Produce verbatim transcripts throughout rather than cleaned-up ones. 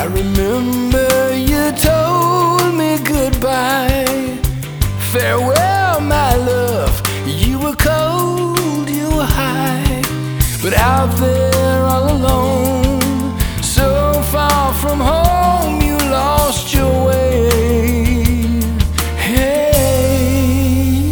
remember you told me goodbye. Farewell, my love. You were cold, you were high, but out there all alone, so far from home, you lost your way. Hey,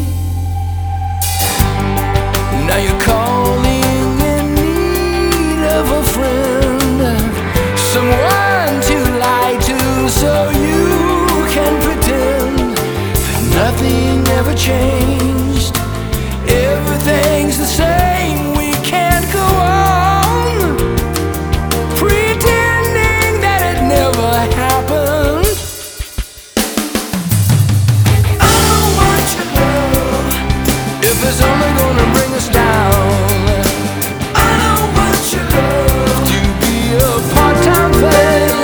now you're calling in need of a friend, someone to lie to, so you can pretend that nothing ever changed. Everything's the same. We can't go on pretending that it never happened. I don't want your love if it's only gonna bring us down. I don't want your love to be a part-time thing.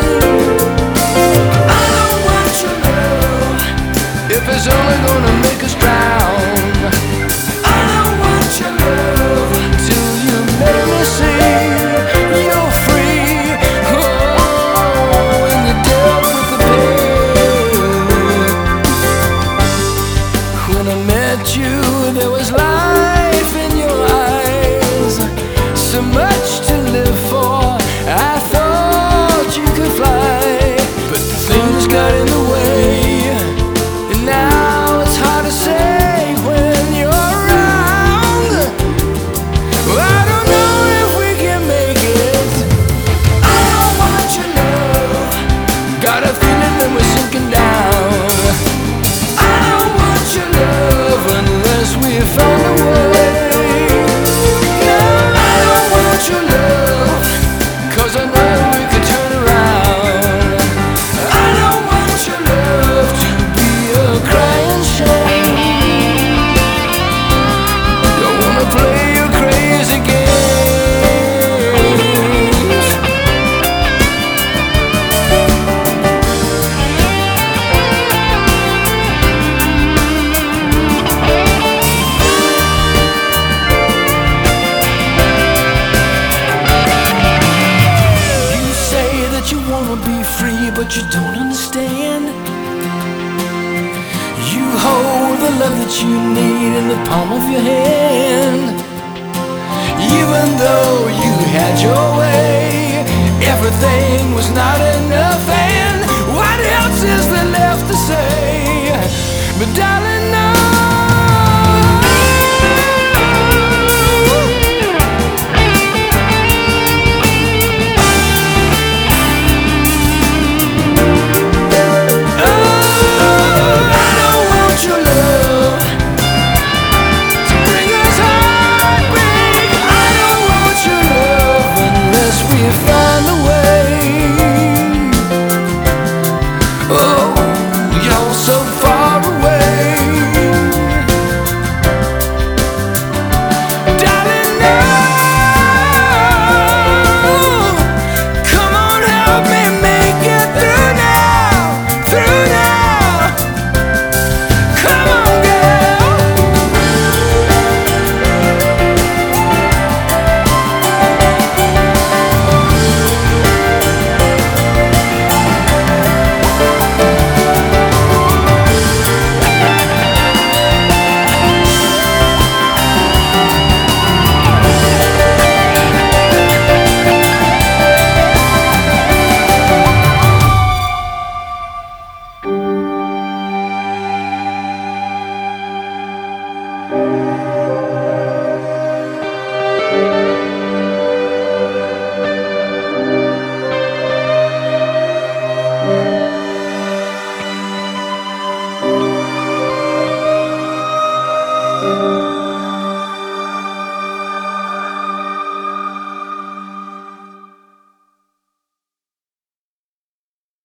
I don't want your love if it's only gonna make us drown. There was life in your eyes, so much to live for. I thought you could fly, but things got in the way, and now it's hard to say when you're around. I don't know if we can make it. I don't want your love. Got a feeling that we're sinking down. I don't want your love unless we found a way. No, I don't want your love, 'cause I know we could turn around. I don't want your love to be a crying shame. Don't wanna play your crazy games. Be free, but you don't understand. You hold the love that you need in the palm of your hand. Even though you had your way, everything was not enough.